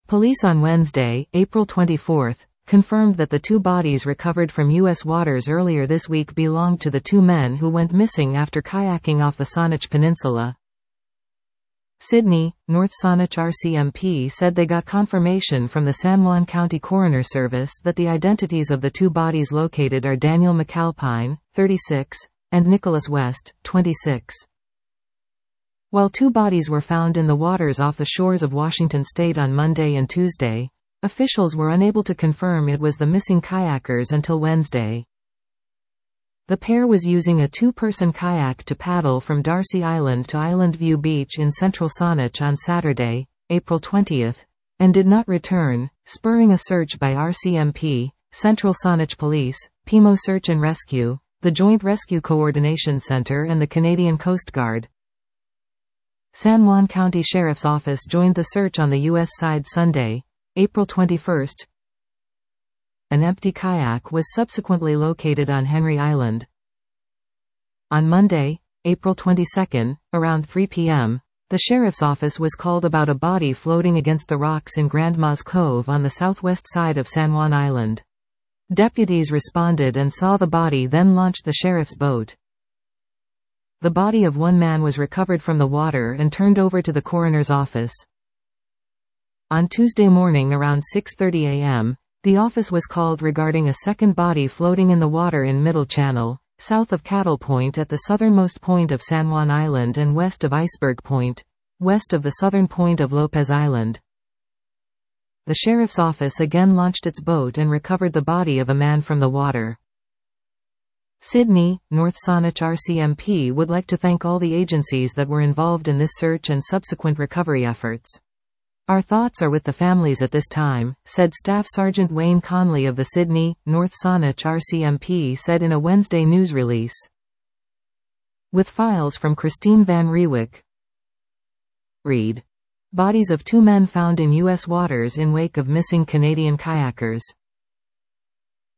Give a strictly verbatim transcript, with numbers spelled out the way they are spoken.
Police on Wednesday, April twenty-fourth, confirmed that the two bodies recovered from U S waters earlier this week belonged to the two men who went missing after kayaking off the Saanich Peninsula. Sydney, North Saanich R C M P said they got confirmation from the San Juan County Coroner Service that the identities of the two bodies located are Daniel McAlpine, thirty-six, and Nicholas West, twenty-six. While two bodies were found in the waters off the shores of Washington state on Monday and Tuesday, officials were unable to confirm it was the missing kayakers until Wednesday. The pair was using a two-person kayak to paddle from Darcy Island to Island View Beach in central Saanich on Saturday, April twentieth, and did not return, spurring a search by R C M P, Central Saanich Police, P M O Search and Rescue, the Joint Rescue Coordination Center and the Canadian Coast Guard. San Juan County Sheriff's Office joined the search on the U S side Sunday, April twenty-first. An empty kayak was subsequently located on Henry Island. On Monday, April twenty-second, around three p m, the Sheriff's Office was called about a body floating against the rocks in Grandma's Cove on the southwest side of San Juan Island. Deputies responded and saw the body, then launched the sheriff's boat. The body of one man was recovered from the water and turned over to the coroner's office. On Tuesday morning around six thirty a m, the office was called regarding a second body floating in the water in Middle Channel, south of Cattle Point at the southernmost point of San Juan Island and west of Iceberg Point, west of the southern point of Lopez Island. The sheriff's office again launched its boat and recovered the body of a man from the water. Sydney, North Saanich R C M P would like to thank all the agencies that were involved in this search and subsequent recovery efforts. Our thoughts are with the families at this time, said Staff Sergeant Wayne Conley of the Sydney, North Saanich R C M P said in a Wednesday news release. With files from Christine Van Rewick. Read. Bodies of two men found in U S waters in wake of missing Canadian kayakers.